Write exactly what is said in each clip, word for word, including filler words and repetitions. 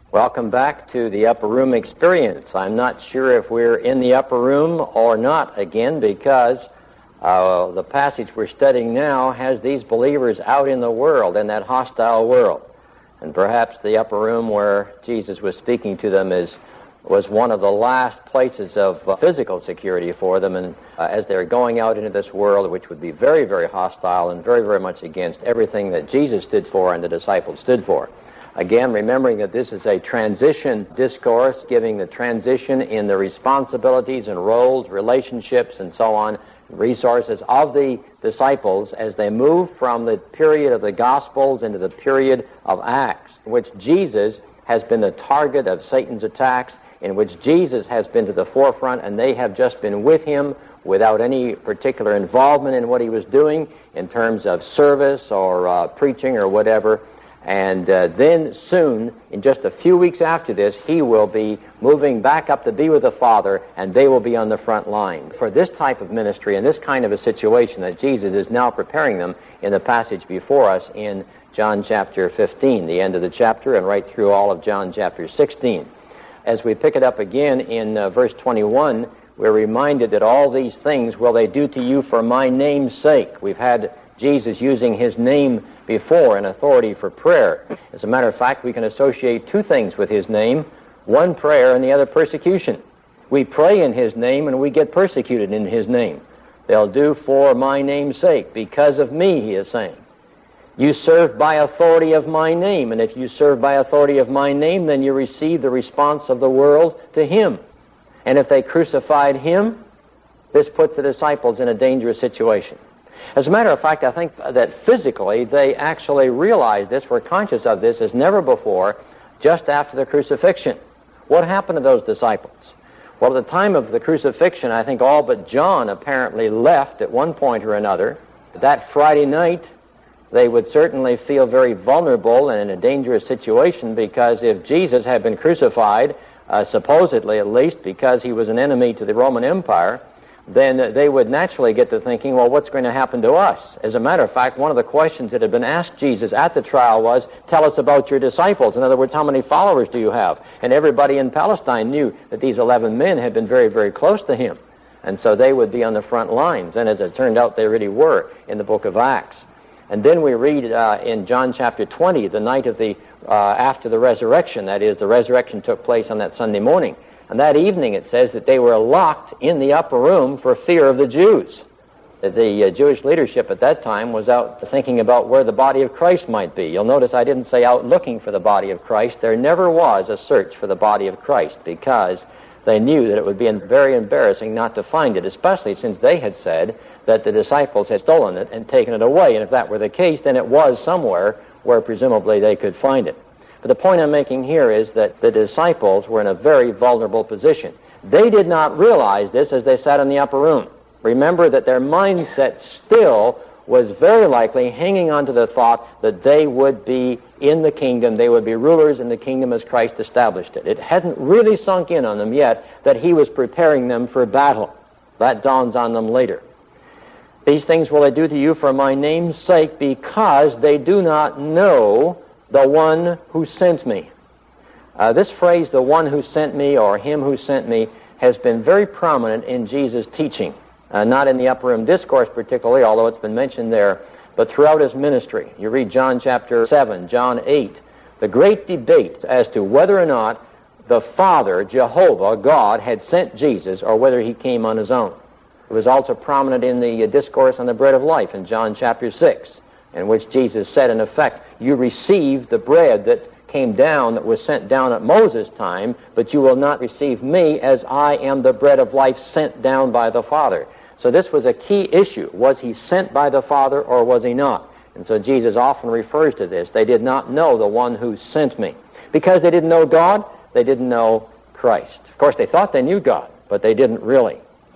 Welcome back to the Upper Room Experience. I'm not sure if we're in the upper room or not again, because uh, the passage we're studying now has these believers out in the world, in that hostile world. And perhaps the upper room where Jesus was speaking to them is was one of the last places of uh, physical security for them, and uh, as they're going out into this world, which would be very, very hostile and very, very much against everything that Jesus stood for and the disciples stood for. Again, remembering that this is a transition discourse, giving the transition in the responsibilities and roles, relationships, and so on, resources of the disciples as they move from the period of the Gospels into the period of Acts, in which Jesus has been the target of Satan's attacks, in which Jesus has been to the forefront, and they have just been with him without any particular involvement in what he was doing in terms of service or uh, preaching or whatever. And uh, then soon, in just a few weeks after this, he will be moving back up to be with the Father, and they will be on the front line for this type of ministry and this kind of a situation that Jesus is now preparing them in the passage before us in John chapter fifteen, the end of the chapter, and right through all of John chapter sixteen. As we pick it up again in uh, verse twenty-one, we're reminded that all these things will they do to you for my name's sake. We've had Jesus using his name before in authority for prayer. As a matter of fact, we can associate two things with his name, one prayer and the other persecution. We pray in his name and we get persecuted in his name. They'll do for my name's sake, because of me, he is saying. You serve by authority of my name, and if you serve by authority of my name, then you receive the response of the world to him. And if they crucified him, this puts the disciples in a dangerous situation. As a matter of fact, I think that physically they actually realized this, were conscious of this as never before, just after the crucifixion. What happened to those disciples? Well, at the time of the crucifixion, I think all but John apparently left at one point or another. That Friday night, they would certainly feel very vulnerable and in a dangerous situation, because if Jesus had been crucified, uh, supposedly at least because he was an enemy to the Roman Empire, then they would naturally get to thinking, well, what's going to happen to us? As a matter of fact, one of the questions that had been asked Jesus at the trial was, tell us about your disciples. In other words, how many followers do you have? And everybody in Palestine knew that these eleven men had been very, very close to him. And so they would be on the front lines. And as it turned out, they really were in the book of Acts. And then we read uh, in John chapter twenty, the night of the, uh, after the resurrection, that is, the resurrection took place on that Sunday morning. And that evening it says that they were locked in the upper room for fear of the Jews. The uh, Jewish leadership at that time was out thinking about where the body of Christ might be. You'll notice I didn't say out looking for the body of Christ. There never was a search for the body of Christ, because they knew that it would be very embarrassing not to find it, especially since they had said that the disciples had stolen it and taken it away. And if that were the case, then it was somewhere where presumably they could find it. But the point I'm making here is that the disciples were in a very vulnerable position. They did not realize this as they sat in the upper room. Remember that their mindset still was very likely hanging on to the thought that they would be in the kingdom, they would be rulers in the kingdom as Christ established it. It hadn't really sunk in on them yet that he was preparing them for battle. That dawns on them later. These things will I do to you for my name's sake, because they do not know the one who sent me. Uh, this phrase, the one who sent me, or him who sent me, has been very prominent in Jesus' teaching. Uh, not in the upper room discourse particularly, although it's been mentioned there, but throughout his ministry. You read John chapter seven, John eight, the great debate as to whether or not the Father, Jehovah, God, had sent Jesus, or whether he came on his own. It was also prominent in the uh, discourse on the bread of life in John chapter six, in which Jesus said, in effect, you received the bread that came down, that was sent down at Moses' time, but you will not receive me, as I am the bread of life sent down by the Father. So this was a key issue. Was he sent by the Father, or was he not? And so Jesus often refers to this. They did not know the one who sent me. Because they didn't know God, they didn't know Christ. Of course, they thought they knew God, but they didn't really.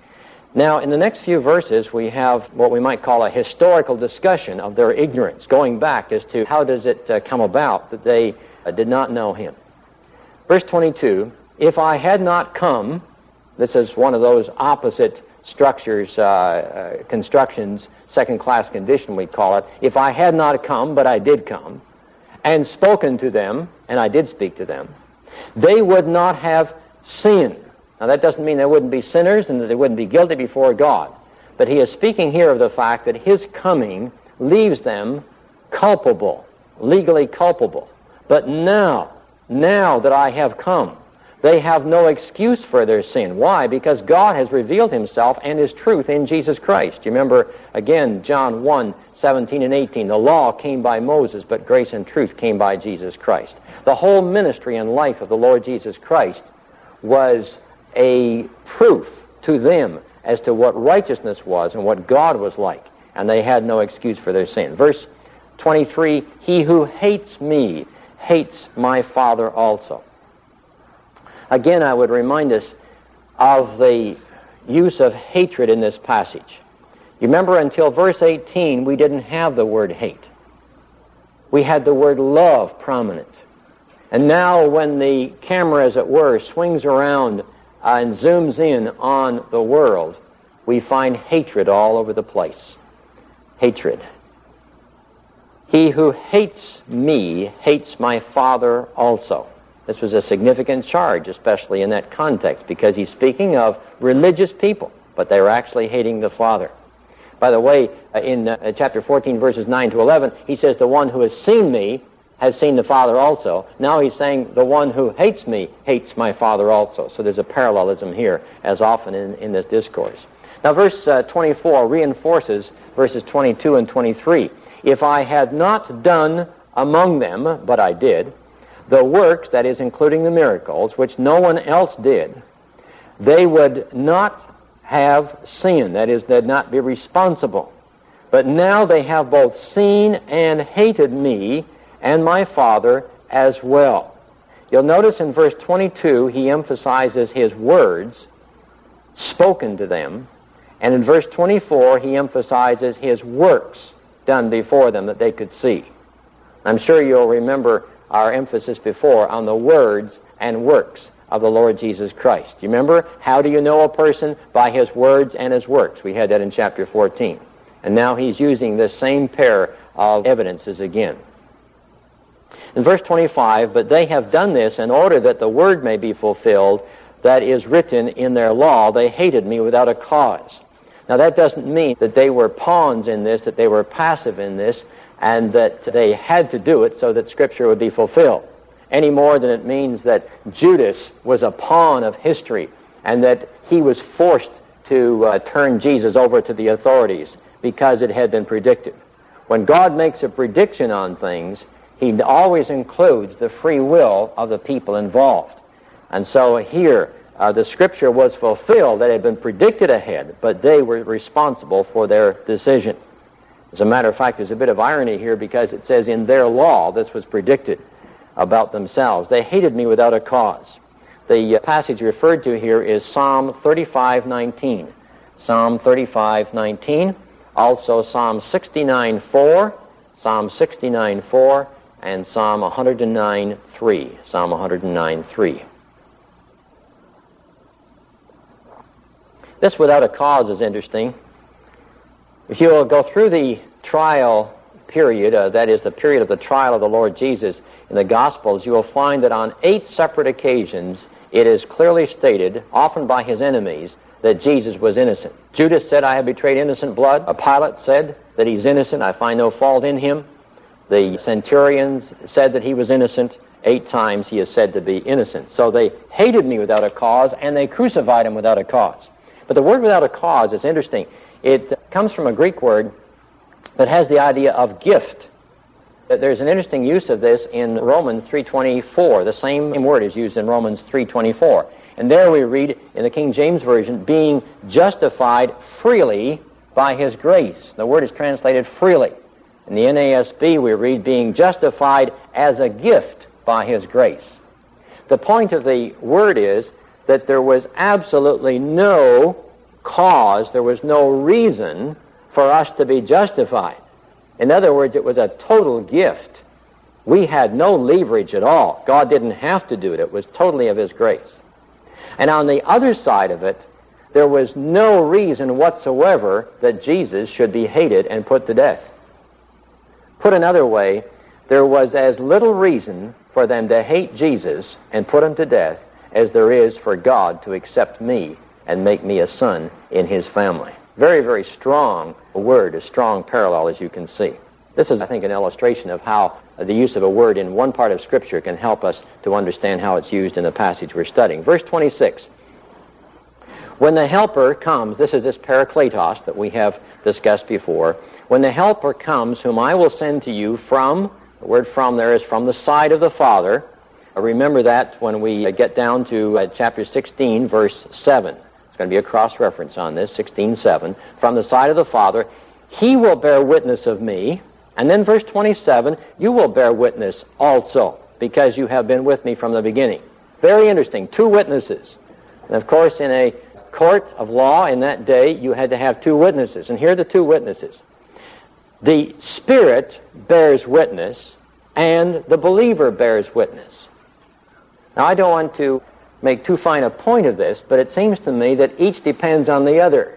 Now, in the next few verses, we have what we might call a historical discussion of their ignorance, going back as to how does it uh, come about that they uh, did not know him. Verse twenty-two, if I had not come, this is one of those opposite structures, uh, uh, constructions, second-class condition we call it. If I had not come, but I did come, and spoken to them, and I did speak to them, They would not have sinned. Now that doesn't mean they wouldn't be sinners and that they wouldn't be guilty before God. But he is speaking here of the fact that his coming leaves them culpable, legally culpable. But now, now that I have come, they have no excuse for their sin. Why? Because God has revealed himself and his truth in Jesus Christ. You remember, again, John one, seventeen and eighteen. The law came by Moses, but grace and truth came by Jesus Christ. The whole ministry and life of the Lord Jesus Christ was a proof to them as to what righteousness was and what God was like. And they had no excuse for their sin. Verse twenty-three, he who hates me hates my Father also. Again, I would remind us of the use of hatred in this passage. You remember until verse eighteen, we didn't have the word hate. We had the word love prominent. And now when the camera, as it were, swings around uh, and zooms in on the world, we find hatred all over the place. Hatred. He who hates me hates my Father also. This was a significant charge, especially in that context, because he's speaking of religious people, but they were actually hating the Father. By the way, uh, in uh, chapter fourteen, verses nine to eleven, he says, the one who has seen me has seen the Father also. Now he's saying, the one who hates me hates my Father also. So there's a parallelism here, as often in, in this discourse. Now verse uh, twenty-four reinforces verses twenty-two and twenty-three. If I had not done among them, but I did, the works, that is, including the miracles, which no one else did, they would not have sinned. That is, they'd not be responsible. But now they have both seen and hated me and my Father as well. You'll notice in verse twenty-two, he emphasizes his words spoken to them. And in verse twenty-four, he emphasizes his works done before them that they could see. I'm sure you'll remember our emphasis before on the words and works of the Lord Jesus Christ. You remember? How do you know a person? By his words and his works. We had that in chapter fourteen. And now he's using this same pair of evidences again. In verse twenty-five, but they have done this in order that the word may be fulfilled that is written in their law, they hated me without a cause. Now that doesn't mean that they were pawns in this, that they were passive in this, and that they had to do it so that Scripture would be fulfilled, any more than it means that Judas was a pawn of history and that he was forced to uh, turn Jesus over to the authorities because it had been predicted. When God makes a prediction on things, he always includes the free will of the people involved. And so here, uh, the Scripture was fulfilled that had been predicted ahead, but they were responsible for their decision. As a matter of fact, there's a bit of irony here because it says in their law this was predicted about themselves. They hated me without a cause. The uh, passage referred to here is Psalm thirty-five nineteen. Psalm thirty-five nineteen, also Psalm sixty-nine four, Psalm sixty-nine four, and Psalm one hundred nine three. Psalm one hundred nine three. This without a cause is interesting. If you will go through the trial period, uh, that is the period of the trial of the Lord Jesus in the Gospels, you will find that on eight separate occasions it is clearly stated, often by his enemies, that Jesus was innocent. Judas said, I have betrayed innocent blood. A Pilate said that he's innocent. I find no fault in him. The centurions said that he was innocent. Eight times he is said to be innocent. So they hated me without a cause, and they crucified him without a cause. But the word without a cause is interesting. It comes from a Greek word that has the idea of gift. There's an interesting use of this in Romans three twenty-four. The same word is used in Romans three twenty-four. And there we read in the King James Version, being justified freely by his grace. The word is translated freely. In the N A S B we read, being justified as a gift by his grace. The point of the word is that there was absolutely no cause, there was no reason for us to be justified. In other words, it was a total gift. We had no leverage at all. God didn't have to do it. It was totally of his grace. And on the other side of it, there was no reason whatsoever that Jesus should be hated and put to death. Put another way, there was as little reason for them to hate Jesus and put him to death as there is for God to accept me and make me a son in his family. Very, very strong word, a strong parallel, as you can see. This is, I think, an illustration of how the use of a word in one part of Scripture can help us to understand how it's used in the passage we're studying. Verse twenty-six. When the Helper comes, this is this Parakletos that we have discussed before. When the Helper comes, whom I will send to you from, the word from there is from the side of the Father. Remember that when we get down to uh, chapter sixteen, verse seven. It's going to be a cross-reference on this, sixteen seven. From the side of the Father, he will bear witness of me. And then verse twenty-seven, you will bear witness also, because you have been with me from the beginning. Very interesting, two witnesses. And of course, in a court of law in that day, you had to have two witnesses. And here are the two witnesses. The Spirit bears witness, and the believer bears witness. Now, I don't want to make too fine a point of this, but it seems to me that each depends on the other.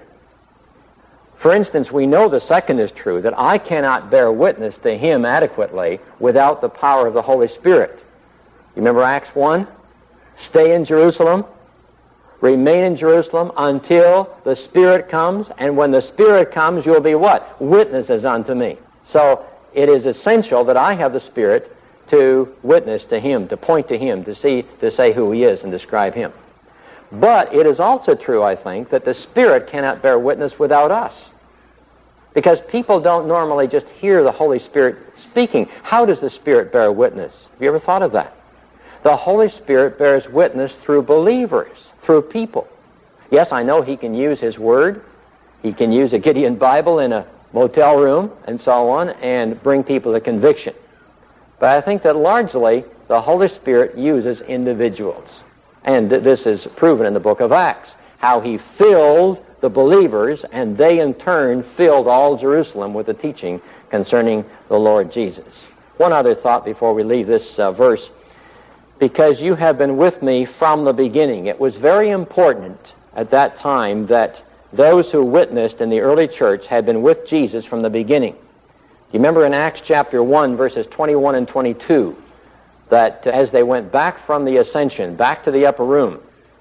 For instance, we know the second is true, that I cannot bear witness to him adequately without the power of the Holy Spirit. You remember Acts one? Stay in Jerusalem, remain in Jerusalem until the Spirit comes, and when the Spirit comes, you'll be what? Witnesses unto me. So it is essential that I have the Spirit to witness to him, to point to him, to see, to say who he is and describe him. But it is also true, I think, that the Spirit cannot bear witness without us. Because people don't normally just hear the Holy Spirit speaking. How does the Spirit bear witness? Have you ever thought of that? The Holy Spirit bears witness through believers, through people. Yes, I know he can use his Word. He can use a Gideon Bible in a motel room and so on and bring people to conviction. But I think that largely the Holy Spirit uses individuals. And th- this is proven in the book of Acts, how he filled the believers, and they in turn filled all Jerusalem with the teaching concerning the Lord Jesus. One other thought before we leave this uh, verse. Because you have been with me from the beginning. It was very important at that time that those who witnessed in the early church had been with Jesus from the beginning. You remember in Acts chapter one, verses twenty-one and twenty-two, that as they went back from the ascension, back to the upper room,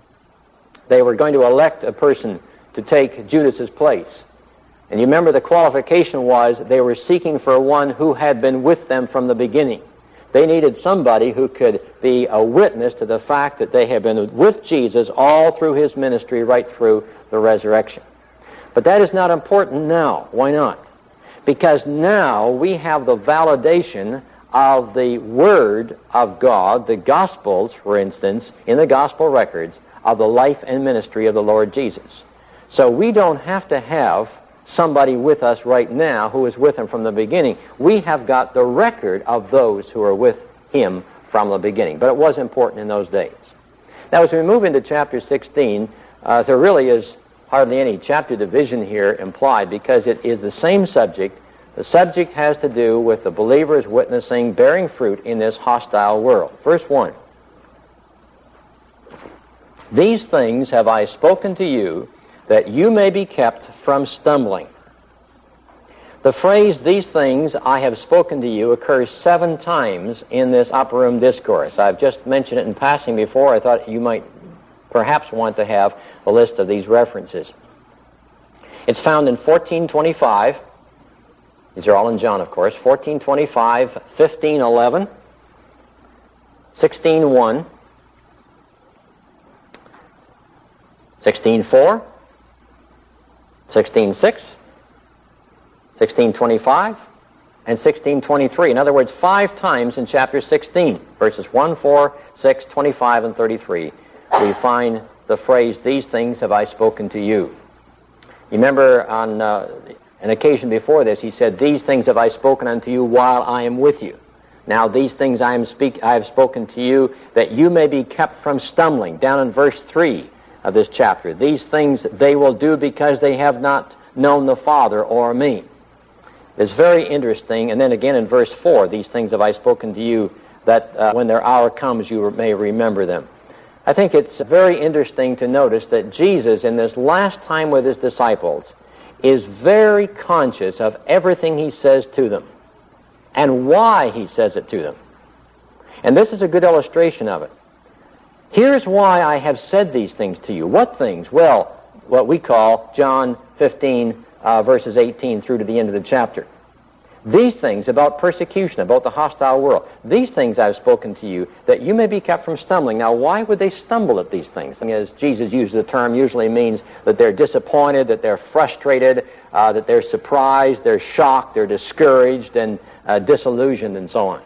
they were going to elect a person to take Judas's place. And you remember the qualification was they were seeking for one who had been with them from the beginning. They needed somebody who could be a witness to the fact that they had been with Jesus all through his ministry, right through the resurrection. But that is not important now. Why not? Because now we have the validation of the Word of God, the Gospels, for instance, in the Gospel records, of the life and ministry of the Lord Jesus. So we don't have to have somebody with us right now who is with him from the beginning. We have got the record of those who are with him from the beginning. But it was important in those days. Now, as we move into chapter sixteen, uh, there really is hardly any chapter division here implied because it is the same subject. The subject has to do with the believers witnessing, bearing fruit in this hostile world. Verse one. These things have I spoken to you, that you may be kept from stumbling. The phrase, these things I have spoken to you, occurs seven times in this upper room discourse. I've just mentioned it in passing before. I thought you might perhaps want to have a list of these references. It's found in fourteen twenty-five. These are all in John, of course. fourteen twenty-five, fifteen eleven, sixteen one, sixteen four, sixteen six, sixteen twenty-five, and sixteen twenty-three. In other words, five times in chapter sixteen, verses one, four, six, twenty-five, and thirty-three, we find the phrase, these things have I spoken to you. You remember on uh, an occasion before this, he said, these things have I spoken unto you while I am with you. Now these things I, am speak- I have spoken to you, that you may be kept from stumbling. Down in verse three of this chapter, these things they will do because they have not known the Father or me. It's very interesting. And then again in verse four, these things have I spoken to you, that uh, when their hour comes you may remember them. I think it's very interesting to notice that Jesus, in this last time with his disciples, is very conscious of everything he says to them and why he says it to them. And this is a good illustration of it. Here's why I have said these things to you. What things? Well, what we call John fifteen, uh, verses eighteen through to the end of the chapter. These things about persecution, about the hostile world, these things I've spoken to you, that you may be kept from stumbling. Now, why would they stumble at these things? I mean, as Jesus uses the term, usually means that they're disappointed, that they're frustrated, uh, that they're surprised, they're shocked, they're discouraged, and uh, disillusioned, and so on.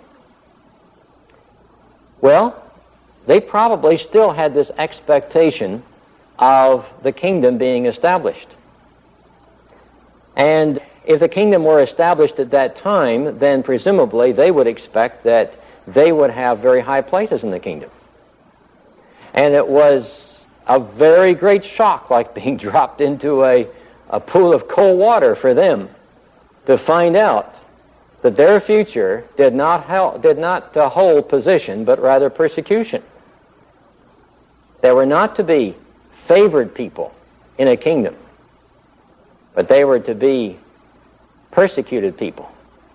Well, they probably still had this expectation of the kingdom being established. And if the kingdom were established at that time, then presumably they would expect that they would have very high places in the kingdom. And it was a very great shock, like being dropped into a, a pool of cold water for them, to find out that their future did not, help, did not uh, hold position, but rather persecution. They were not to be favored people in a kingdom, but they were to be persecuted people.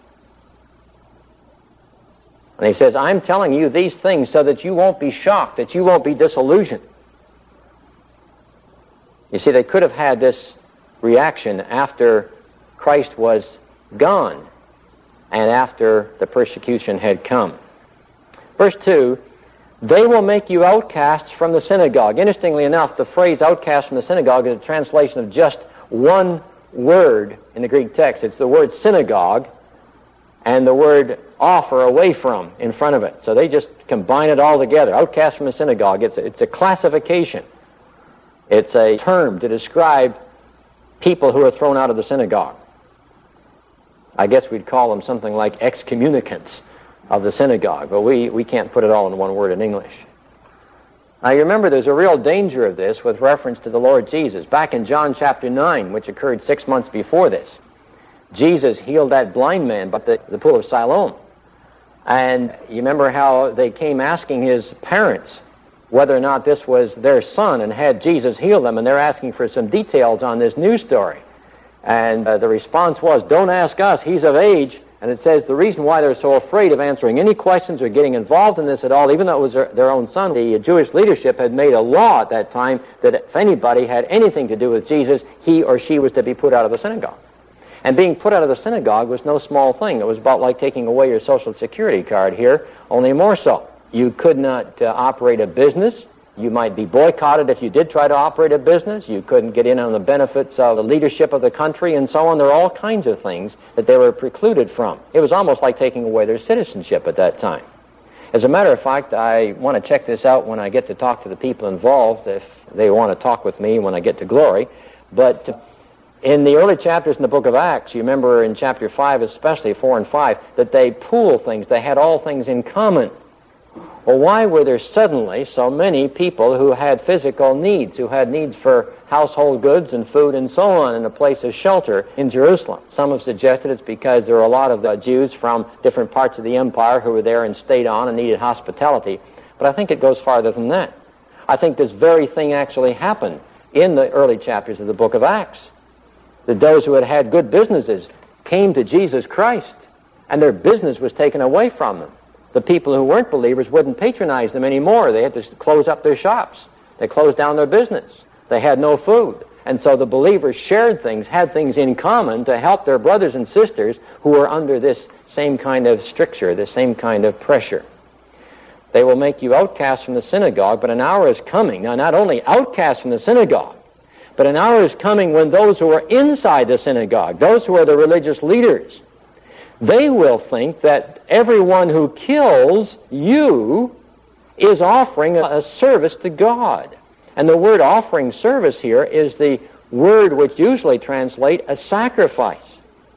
And he says, I'm telling you these things so that you won't be shocked, that you won't be disillusioned. You see, they could have had this reaction after Christ was gone and after the persecution had come. Verse two, they will make you outcasts from the synagogue. Interestingly enough, the phrase outcast from the synagogue is a translation of just one word in the Greek text. It's the word synagogue and the word off or away from in front of it. So they just combine it all together. Outcast from the synagogue. It's a, it's a classification. It's a term to describe people who are thrown out of the synagogue. I guess we'd call them something like excommunicants of the synagogue, but we, we can't put it all in one word in English. Now, you remember there's a real danger of this with reference to the Lord Jesus. Back in John chapter nine, which occurred six months before this, Jesus healed that blind man by the, the pool of Siloam. And you remember how they came asking his parents whether or not this was their son, and had Jesus healed them, and they're asking for some details on this news story. And uh, the response was, don't ask us, he's of age. And it says the reason why they're so afraid of answering any questions or getting involved in this at all, even though it was their, their own son, the Jewish leadership had made a law at that time that if anybody had anything to do with Jesus, he or she was to be put out of the synagogue. And being put out of the synagogue was no small thing. It was about like taking away your Social Security card here, only more so. You could not uh, operate a business. You might be boycotted if you did try to operate a business. You couldn't get in on the benefits of the leadership of the country and so on. There are all kinds of things that they were precluded from. It was almost like taking away their citizenship at that time. As a matter of fact, I want to check this out when I get to talk to the people involved, if they want to talk with me when I get to glory. But in the early chapters in the book of Acts, you remember in chapter five, especially four and five, that they pool things. They had all things in common. Well, why were there suddenly so many people who had physical needs, who had needs for household goods and food and so on, and a place of shelter in Jerusalem? Some have suggested it's because there were a lot of uh, Jews from different parts of the empire who were there and stayed on and needed hospitality. But I think it goes farther than that. I think this very thing actually happened in the early chapters of the book of Acts. That those who had had good businesses came to Jesus Christ, and their business was taken away from them. The people who weren't believers wouldn't patronize them anymore. They had to close up their shops. They closed down their business. They had no food. And so the believers shared things, had things in common to help their brothers and sisters who were under this same kind of stricture, this same kind of pressure. They will make you outcasts from the synagogue, but an hour is coming. Now, not only outcasts from the synagogue, but an hour is coming when those who are inside the synagogue, those who are the religious leaders, they will think that everyone who kills you is offering a service to God. And the word offering service here is the word which usually translate a sacrifice.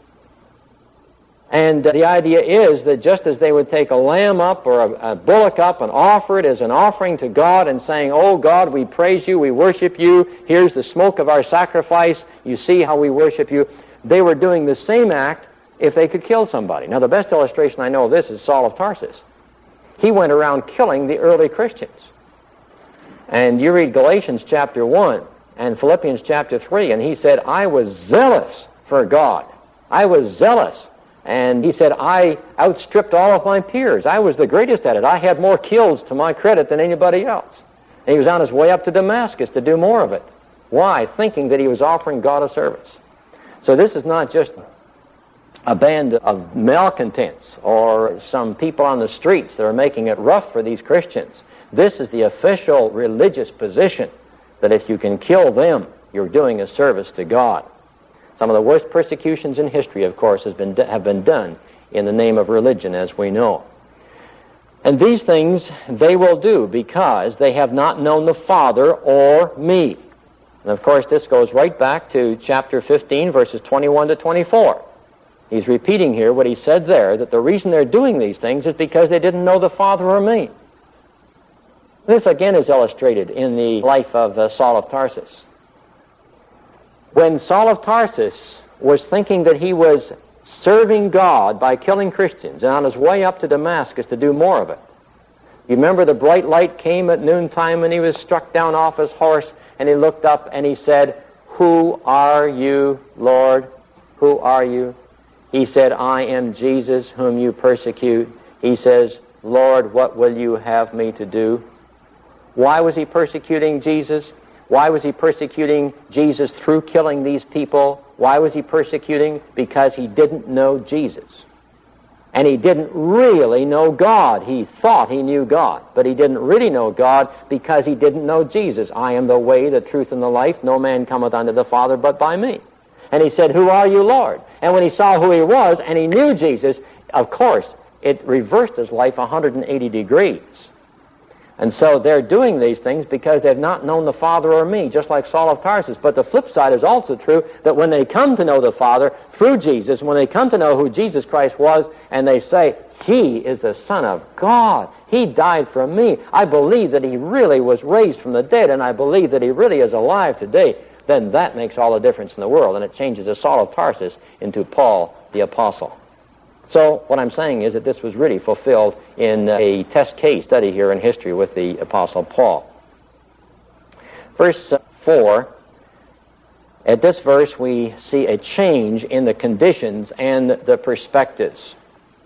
And the idea is that just as they would take a lamb up or a, a bullock up and offer it as an offering to God and saying, oh God, we praise you, we worship you, here's the smoke of our sacrifice, you see how we worship you, they were doing the same act if they could kill somebody. Now, the best illustration I know of this is Saul of Tarsus. He went around killing the early Christians. And you read Galatians chapter one and Philippians chapter three, and he said, I was zealous for God. I was zealous And he said, I outstripped all of my peers. I was the greatest at it. I had more kills to my credit than anybody else. And he was on his way up to Damascus to do more of it. Why? Thinking that he was offering God a service. So this is not just a band of malcontents or some people on the streets that are making it rough for these Christians. This is the official religious position that if you can kill them, you're doing a service to God. Some of the worst persecutions in history, of course, has been, have been done in the name of religion, as we know. And these things they will do because they have not known the Father or me. And of course, this goes right back to chapter fifteen, verses twenty-one to twenty-four. He's repeating here what he said there, that the reason they're doing these things is because they didn't know the Father or me. This again is illustrated in the life of uh, Saul of Tarsus. When Saul of Tarsus was thinking that he was serving God by killing Christians and on his way up to Damascus to do more of it, you remember the bright light came at noontime and he was struck down off his horse and he looked up and he said, "Who are you, Lord? Who are you?" He said, "I am Jesus whom you persecute." He says, "Lord, what will you have me to do?" Why was he persecuting Jesus? Why was he persecuting Jesus through killing these people? Why was he persecuting? Because he didn't know Jesus. And he didn't really know God. He thought he knew God, but he didn't really know God because he didn't know Jesus. "I am the way, the truth, and the life. No man cometh unto the Father but by me." And he said, "Who are you, Lord?" And when he saw who he was and he knew Jesus, of course, it reversed his life one hundred eighty degrees. And so they're doing these things because they've not known the Father or me, just like Saul of Tarsus. But the flip side is also true, that when they come to know the Father through Jesus, when they come to know who Jesus Christ was, and they say, "He is the Son of God. He died for me. I believe that he really was raised from the dead, and I believe that he really is alive today," then that makes all the difference in the world, and it changes the Saul of Tarsus into Paul the Apostle. So what I'm saying is that this was really fulfilled in a test case study here in history with the Apostle Paul. Verse four, at this verse we see a change in the conditions and the perspectives.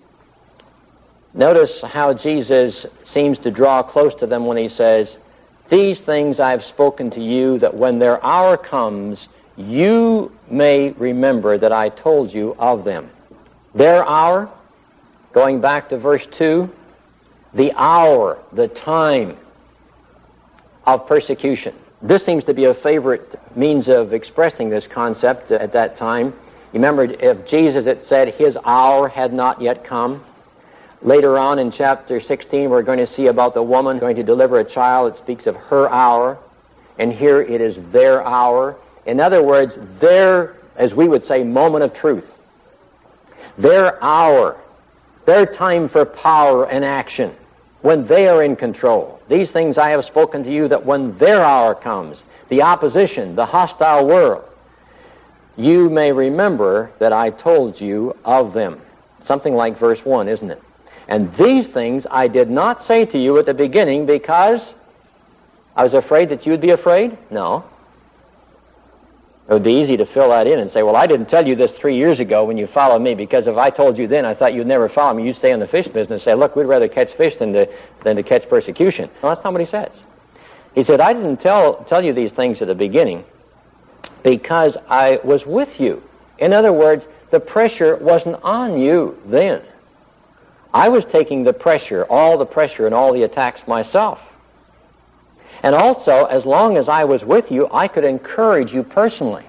Notice how Jesus seems to draw close to them when he says, "These things I have spoken to you, that when their hour comes, you may remember that I told you of them." Their hour, going back to verse two, the hour, the time of persecution. This seems to be a favorite means of expressing this concept at that time. You remember, if Jesus had said his hour had not yet come. Later on in chapter sixteen, we're going to see about the woman going to deliver a child. It speaks of her hour, and here it is their hour. In other words, their, as we would say, moment of truth. Their hour, their time for power and action, when they are in control. "These things I have spoken to you, that when their hour comes," the opposition, the hostile world, "you may remember that I told you of them." Something like verse one, isn't it? "And these things I did not say to you at the beginning because I was afraid that you would be afraid?" No. It would be easy to fill that in and say, "Well, I didn't tell you this three years ago when you followed me, because if I told you then, I thought you'd never follow me. You'd stay in the fish business and say, 'Look, we'd rather catch fish than to, than to catch persecution.'" No, that's not what he says. He said, "I didn't tell, tell you these things at the beginning because I was with you." In other words, the pressure wasn't on you then. I was taking the pressure, all the pressure and all the attacks myself. And also, as long as I was with you, I could encourage you personally.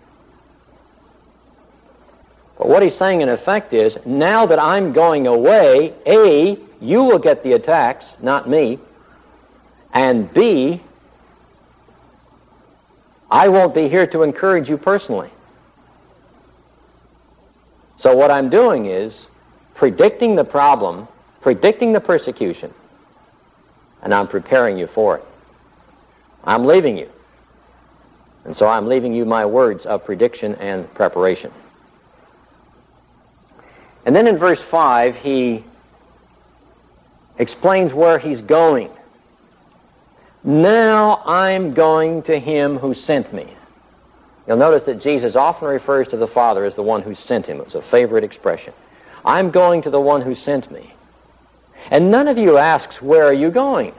But what he's saying in effect is, now that I'm going away, A, you will get the attacks, not me, and B, I won't be here to encourage you personally. So what I'm doing is predicting the problem, predicting the persecution, and I'm preparing you for it. I'm leaving you. And so I'm leaving you my words of prediction and preparation. And then in verse five, he explains where he's going. "Now I'm going to him who sent me." You'll notice that Jesus often refers to the Father as the one who sent him. It was a favorite expression. I'm going to the one who sent me. And none of you asks, where are you going?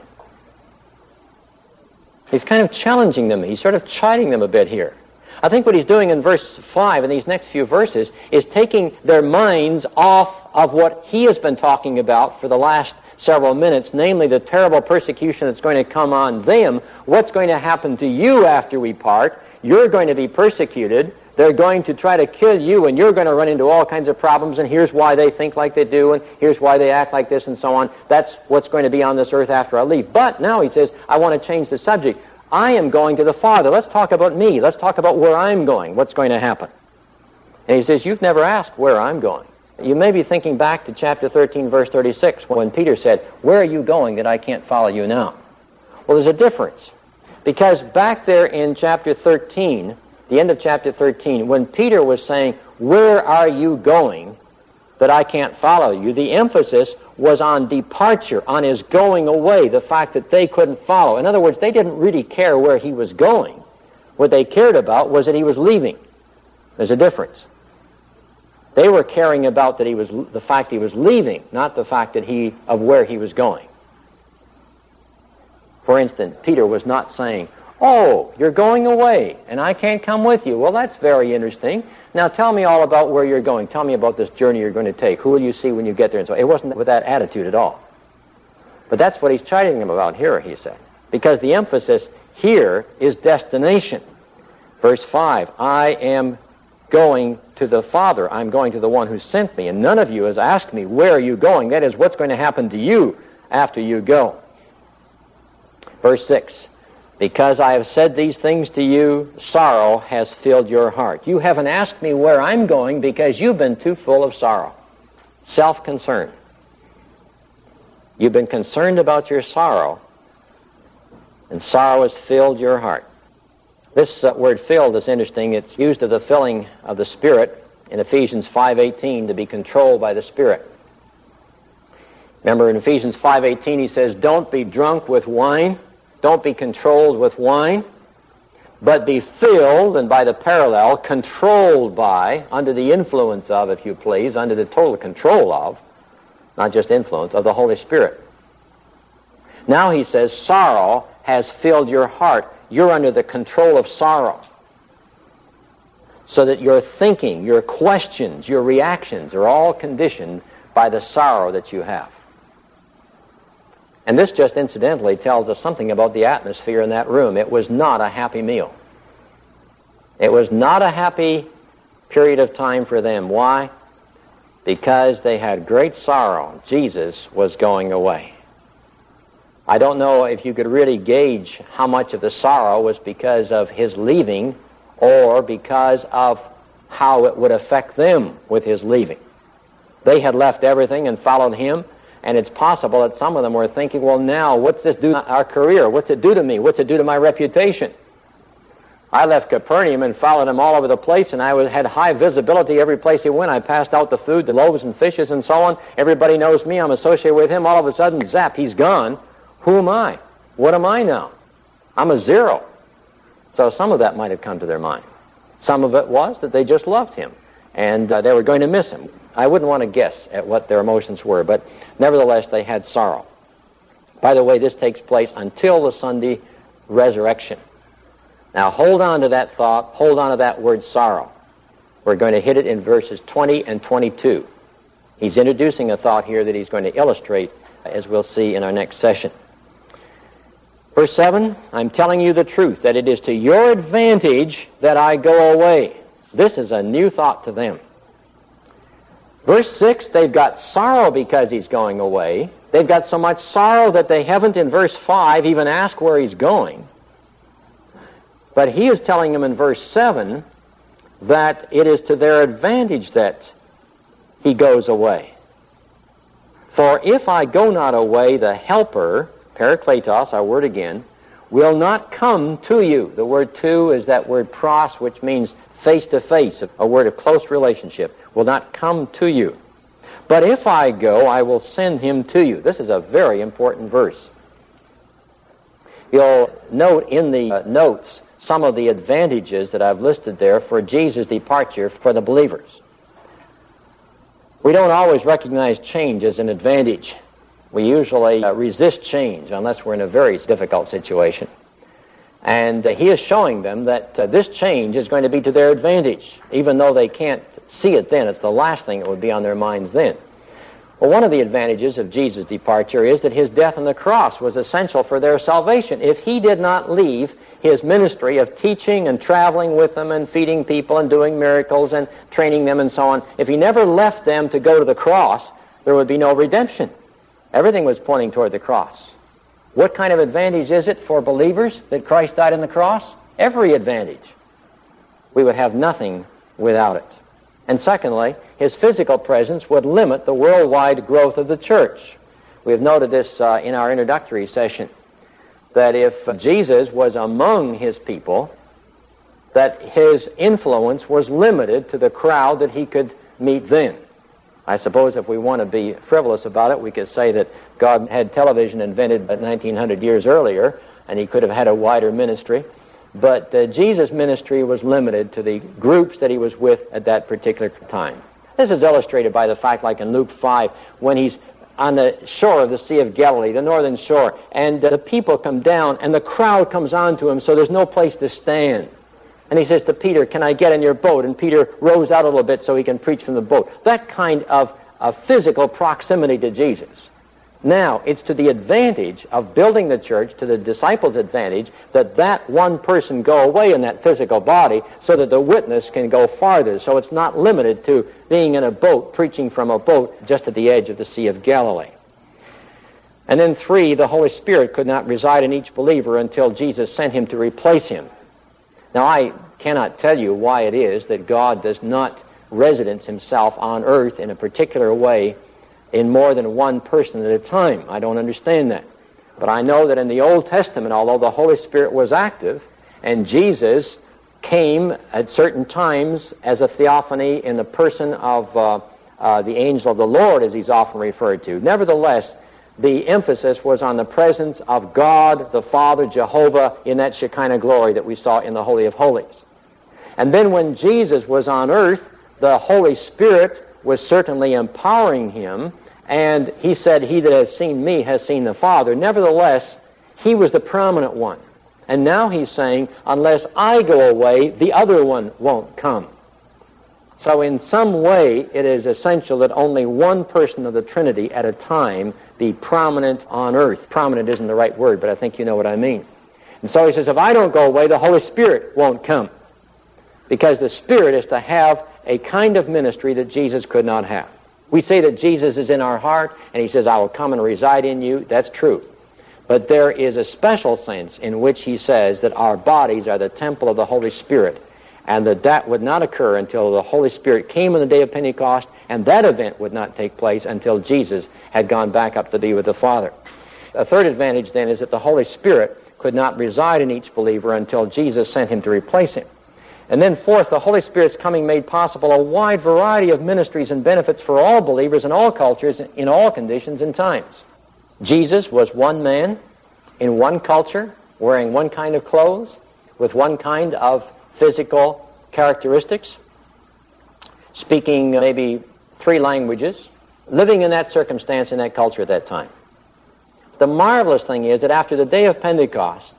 He's kind of challenging them. He's sort of chiding them a bit here. I think what he's doing in verse five, in these next few verses, is taking their minds off of what he has been talking about for the last several minutes, namely the terrible persecution that's going to come on them. What's going to happen to you after we part? You're going to be persecuted. They're going to try to kill you, and you're going to run into all kinds of problems, and here's why they think like they do, and here's why they act like this, and so on. That's what's going to be on this earth after I leave. But now he says, I want to change the subject. I am going to the Father. Let's talk about me. Let's talk about where I'm going, what's going to happen. And he says, you've never asked where I'm going. You may be thinking back to chapter thirteen, verse thirty-six, when Peter said, where are you going that I can't follow you now? Well, there's a difference. Because back there in chapter thirteen, the end of chapter thirteen, when Peter was saying, where are you going that I can't follow you, the emphasis was on departure, on his going away, the fact that they couldn't follow. In other words, they didn't really care where he was going. What they cared about was that he was leaving. There's a difference. They were caring about that he was the fact he was leaving, not the fact that he of where he was going. For instance, Peter was not saying, oh, you're going away, and I can't come with you. Well, that's very interesting. Now tell me all about where you're going. Tell me about this journey you're going to take. Who will you see when you get there? And so it wasn't with that attitude at all. But that's what he's chiding them about here, he said. Because the emphasis here is destination. Verse five, I am going to the Father. I'm going to the one who sent me. And none of you has asked me, where are you going? That is, what's going to happen to you after you go. Verse six, because I have said these things to you, sorrow has filled your heart. You haven't asked me where I'm going because you've been too full of sorrow. Self-concern. You've been concerned about your sorrow, and sorrow has filled your heart. This uh, word filled is interesting. It's used of the filling of the Spirit in Ephesians five eighteen to be controlled by the Spirit. Remember in Ephesians five eighteen he says, don't be drunk with wine. Don't be controlled with wine, but be filled, and by the parallel, controlled by, under the influence of, if you please, under the total control of, not just influence, of the Holy Spirit. Now he says, sorrow has filled your heart. You're under the control of sorrow. So that your thinking, your questions, your reactions are all conditioned by the sorrow that you have. And this just incidentally tells us something about the atmosphere in that room. It was not a happy meal. It was not a happy period of time for them. Why? Because they had great sorrow. Jesus was going away. I don't know if you could really gauge how much of the sorrow was because of his leaving or because of how it would affect them with his leaving. They had left everything and followed him. And it's possible that some of them were thinking, well, now, what's this do to our career? What's it do to me? What's it do to my reputation? I left Capernaum and followed him all over the place, and I was, had high visibility every place he went. I passed out the food, the loaves and fishes and so on. Everybody knows me. I'm associated with him. All of a sudden, zap, he's gone. Who am I? What am I now? I'm a zero. So some of that might have come to their mind. Some of it was that they just loved him, and uh, they were going to miss him. I wouldn't want to guess at what their emotions were, but nevertheless, they had sorrow. By the way, this takes place until the Sunday resurrection. Now, hold on to that thought. Hold on to that word sorrow. We're going to hit it in verses twenty and twenty-two. He's introducing a thought here that he's going to illustrate, as we'll see in our next session. Verse seven, I'm telling you the truth, that it is to your advantage that I go away. This is a new thought to them. Verse six, they've got sorrow because he's going away. They've got so much sorrow that they haven't, in verse five, even asked where he's going. But he is telling them in verse seven that it is to their advantage that he goes away. For if I go not away, the Helper, Parakletos, our word again, will not come to you. The word to is that word pros, which means face-to-face, a word of close relationship, will not come to you. But if I go, I will send him to you. This is a very important verse. You'll note in the uh, notes some of the advantages that I've listed there for Jesus' departure for the believers. We don't always recognize change as an advantage. We usually uh, resist change unless we're in a very difficult situation. And uh, he is showing them that uh, this change is going to be to their advantage, even though they can't see it then. It's the last thing that would be on their minds then. Well, one of the advantages of Jesus' departure is that his death on the cross was essential for their salvation. If he did not leave his ministry of teaching and traveling with them and feeding people and doing miracles and training them and so on, if he never left them to go to the cross, there would be no redemption. Everything was pointing toward the cross. What kind of advantage is it for believers that Christ died on the cross? Every advantage. We would have nothing without it. And secondly, his physical presence would limit the worldwide growth of the church. We have noted this uh, in our introductory session, that if Jesus was among his people, that his influence was limited to the crowd that he could meet then. I suppose if we want to be frivolous about it, we could say that God had television invented nineteen hundred years earlier, and he could have had a wider ministry. But uh, Jesus' ministry was limited to the groups that he was with at that particular time. This is illustrated by the fact, like in Luke five, when he's on the shore of the Sea of Galilee, the northern shore, and uh, the people come down, and the crowd comes on to him, so there's no place to stand. And he says to Peter, "Can I get in your boat?" And Peter rows out a little bit so he can preach from the boat. That kind of, of physical proximity to Jesus. Now, it's to the advantage of building the church, to the disciples' advantage, that that one person go away in that physical body so that the witness can go farther. So it's not limited to being in a boat, preaching from a boat just at the edge of the Sea of Galilee. And then three, the Holy Spirit could not reside in each believer until Jesus sent him to replace him. Now, I cannot tell you why it is that God does not residence himself on earth in a particular way in more than one person at a time. I don't understand that. But I know that in the Old Testament, although the Holy Spirit was active, and Jesus came at certain times as a theophany in the person of uh, uh, the angel of the Lord, as he's often referred to, nevertheless, the emphasis was on the presence of God, the Father, Jehovah, in that Shekinah glory that we saw in the Holy of Holies. And then when Jesus was on earth, the Holy Spirit was certainly empowering him, and he said, "He that has seen me has seen the Father." Nevertheless, he was the prominent one. And now he's saying, unless I go away, the other one won't come. So in some way, it is essential that only one person of the Trinity at a time be prominent on earth. Prominent isn't the right word, but I think you know what I mean. And so he says, if I don't go away, the Holy Spirit won't come. Because the Spirit is to have a kind of ministry that Jesus could not have. We say that Jesus is in our heart, and he says, "I will come and reside in you." That's true. But there is a special sense in which he says that our bodies are the temple of the Holy Spirit, and that that would not occur until the Holy Spirit came on the day of Pentecost, and that event would not take place until Jesus had gone back up to be with the Father. A third advantage, then, is that the Holy Spirit could not reside in each believer until Jesus sent him to replace him. And then fourth, the Holy Spirit's coming made possible a wide variety of ministries and benefits for all believers in all cultures, in all conditions and times. Jesus was one man in one culture, wearing one kind of clothes, with one kind of physical characteristics, speaking maybe three languages, living in that circumstance in that culture at that time. The marvelous thing is that after the day of Pentecost,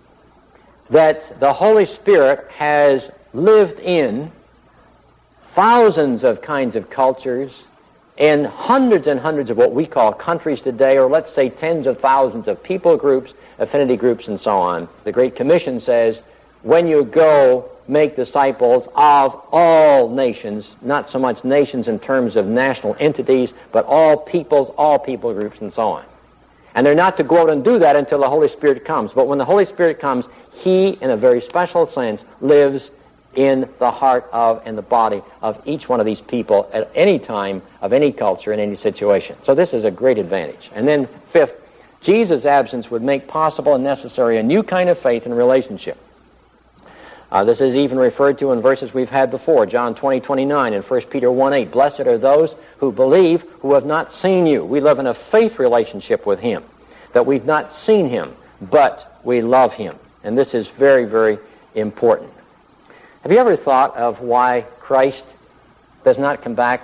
that the Holy Spirit has lived in thousands of kinds of cultures, in hundreds and hundreds of what we call countries today, or let's say tens of thousands of people groups, affinity groups, and so on. The Great Commission says, when you go, make disciples of all nations, not so much nations in terms of national entities, but all peoples, all people groups, and so on. And they're not to go out and do that until the Holy Spirit comes. But when the Holy Spirit comes, he, in a very special sense, lives in the heart of and the body of each one of these people at any time, of any culture, in any situation. So this is a great advantage. And then fifth, Jesus' absence would make possible and necessary a new kind of faith and relationship. Uh, this is even referred to in verses we've had before, John twenty, twenty-nine, and First Peter one, eight. Blessed are those who believe, who have not seen you. We live in a faith relationship with him, that we've not seen him, but we love him. And this is very, very important. Have you ever thought of why Christ does not come back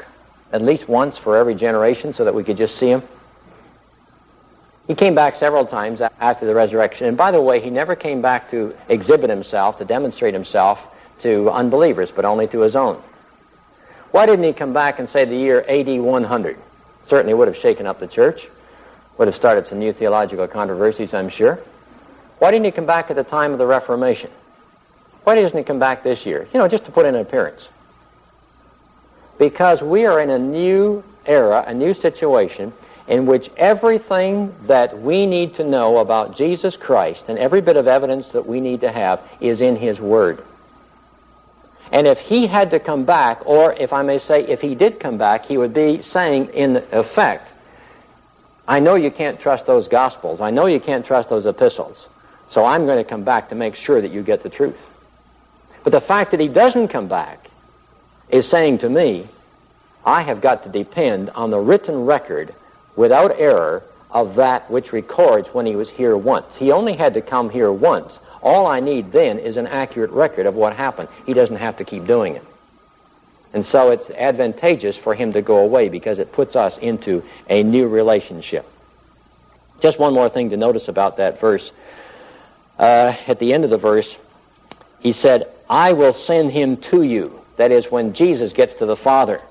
at least once for every generation so that we could just see him? He came back several times after the resurrection. And by the way, he never came back to exhibit himself, to demonstrate himself to unbelievers, but only to his own. Why didn't he come back and say the year A D one hundred? Certainly would have shaken up the church, would have started some new theological controversies, I'm sure. Why didn't he come back at the time of the Reformation? Why doesn't he come back this year? You know, just to put in an appearance. Because we are in a new era, a new situation, in which everything that we need to know about Jesus Christ and every bit of evidence that we need to have is in his Word. And if he had to come back, or if I may say, if he did come back, he would be saying in effect, I know you can't trust those Gospels. I know you can't trust those epistles. So I'm going to come back to make sure that you get the truth. But the fact that he doesn't come back is saying to me, I have got to depend on the written record without error of that which records when he was here once. He only had to come here once. All I need then is an accurate record of what happened. He doesn't have to keep doing it. And so it's advantageous for him to go away because it puts us into a new relationship. Just one more thing to notice about that verse. Uh, at the end of the verse, he said, I will send him to you. That is, when Jesus gets to the Father.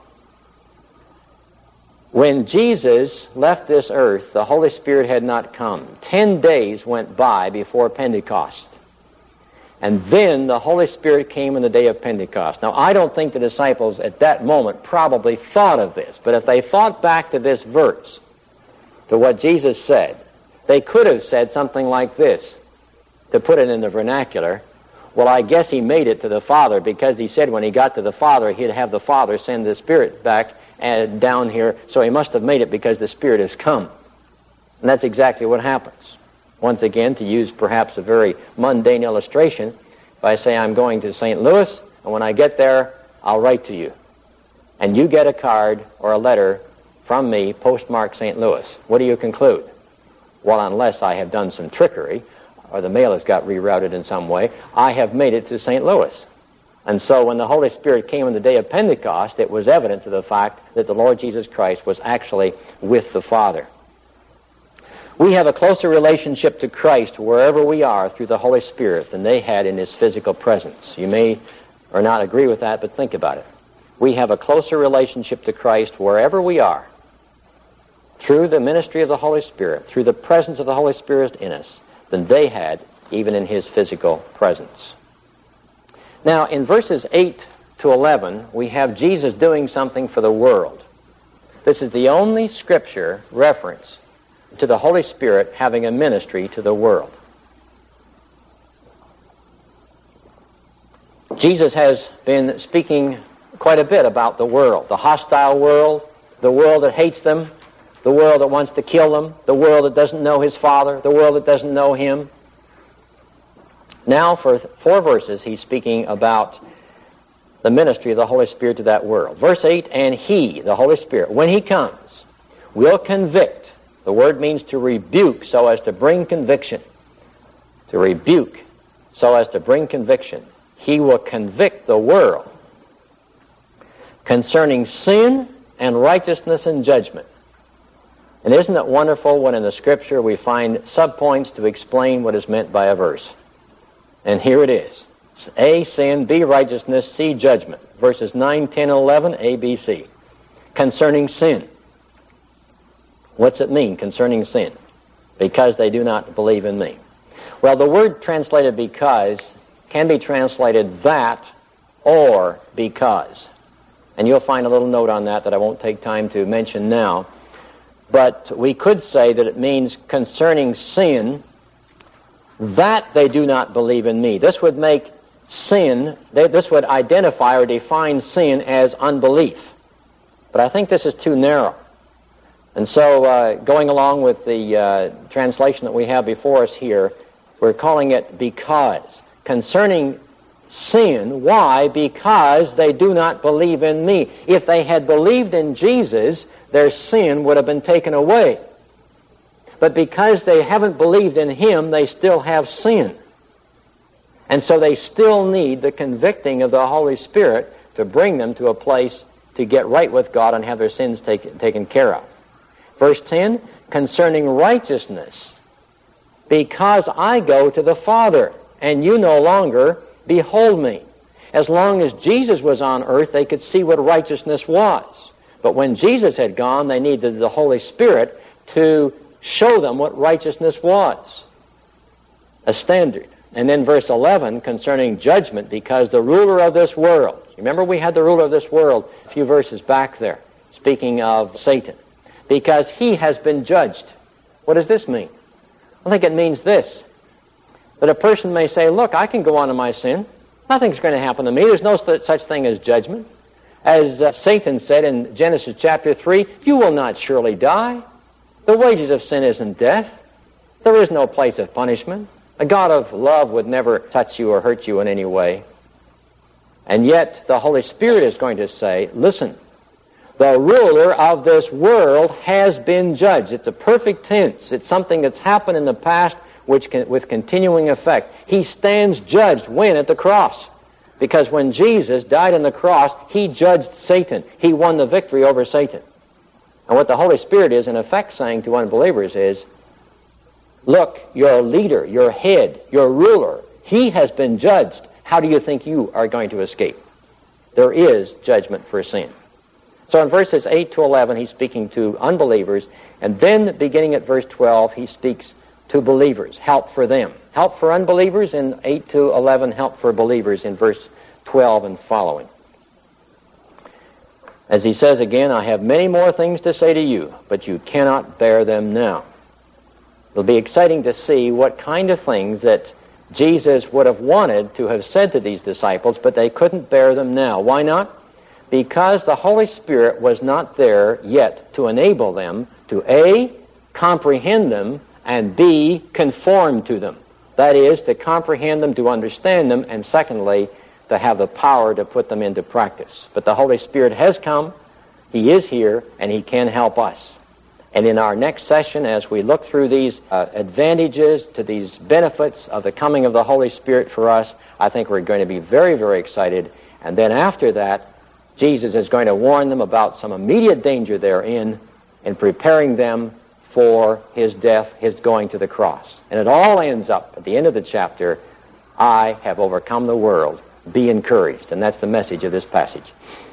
When Jesus left this earth, the Holy Spirit had not come. Ten days went by before Pentecost. And then the Holy Spirit came in the day of Pentecost. Now, I don't think the disciples at that moment probably thought of this, but if they thought back to this verse, to what Jesus said, they could have said something like this, to put it in the vernacular. Well, I guess he made it to the Father because he said when he got to the Father, he'd have the Father send the Spirit back and down here, so he must have made it because the Spirit has come. And that's exactly what happens. Once again, to use perhaps a very mundane illustration, if I say I'm going to Saint Louis, and when I get there, I'll write to you. And you get a card or a letter from me, postmarked Saint Louis. What do you conclude? Well, unless I have done some trickery, or the mail has got rerouted in some way, I have made it to Saint Louis. And so when the Holy Spirit came on the day of Pentecost, it was evident to the fact that the Lord Jesus Christ was actually with the Father. We have a closer relationship to Christ wherever we are through the Holy Spirit than they had in his physical presence. You may or not agree with that, but think about it. We have a closer relationship to Christ wherever we are through the ministry of the Holy Spirit, through the presence of the Holy Spirit in us, than they had even in his physical presence. Now, in verses eight to eleven, we have Jesus doing something for the world. This is the only scripture reference to the Holy Spirit having a ministry to the world. Jesus has been speaking quite a bit about the world, the hostile world, the world that hates them, the world that wants to kill them, the world that doesn't know his Father, the world that doesn't know him. Now, for four verses, he's speaking about the ministry of the Holy Spirit to that world. Verse eight, and he, the Holy Spirit, when he comes, will convict. The word means to rebuke so as to bring conviction. To rebuke so as to bring conviction. He will convict the world concerning sin and righteousness and judgment. And isn't it wonderful when in the Scripture we find subpoints to explain what is meant by a verse? And here it is. A, sin, B, righteousness, C, judgment. Verses nine, ten, and eleven, A, B, C. Concerning sin. What's it mean, concerning sin? Because they do not believe in me. Well, the word translated because can be translated that or because. And you'll find a little note on that that I won't take time to mention now. But we could say that it means concerning sin, that they do not believe in me. This would make sin, they, this would identify or define sin as unbelief. But I think this is too narrow. And so uh, going along with the uh, translation that we have before us here, we're calling it because. Concerning sin, why? Because they do not believe in me. If they had believed in Jesus, their sin would have been taken away. But because they haven't believed in him, they still have sin. And so they still need the convicting of the Holy Spirit to bring them to a place to get right with God and have their sins take, taken care of. Verse ten, concerning righteousness, because I go to the Father, and you no longer behold me. As long as Jesus was on earth, they could see what righteousness was. But when Jesus had gone, they needed the Holy Spirit to show them what righteousness was. A standard. And then verse eleven, concerning judgment, because the ruler of this world. Remember, we had the ruler of this world a few verses back there, speaking of Satan. Because he has been judged. What does this mean? I think it means this, that a person may say, look, I can go on in my sin. Nothing's going to happen to me. There's no such thing as judgment. As uh, Satan said in Genesis chapter three, you will not surely die. The wages of sin isn't death. There is no place of punishment. A God of love would never touch you or hurt you in any way. And yet the Holy Spirit is going to say, listen, the ruler of this world has been judged. It's a perfect tense. It's something that's happened in the past which can, with continuing effect. He stands judged when? At the cross. Because when Jesus died on the cross, he judged Satan. He won the victory over Satan. And what the Holy Spirit is in effect saying to unbelievers is, look, your leader, your head, your ruler, he has been judged. How do you think you are going to escape? There is judgment for sin. So in verses eight to eleven, he's speaking to unbelievers. And then beginning at verse twelve, he speaks to believers, help for them. Help for unbelievers in eight to eleven, help for believers in verse twelve and following. As he says again, I have many more things to say to you, but you cannot bear them now. It'll be exciting to see what kind of things that Jesus would have wanted to have said to these disciples, but they couldn't bear them now. Why not? Because the Holy Spirit was not there yet to enable them to A, comprehend them, and B, conform to them. That is, to comprehend them, to understand them, and secondly, to have the power to put them into practice. But the Holy Spirit has come, he is here, and he can help us. And in our next session, as we look through these uh, advantages to these benefits of the coming of the Holy Spirit for us, I think we're going to be very, very excited. And then after that, Jesus is going to warn them about some immediate danger they're in, in preparing them for his death, his going to the cross. And it all ends up at the end of the chapter, I have overcome the world. Be encouraged. And that's the message of this passage.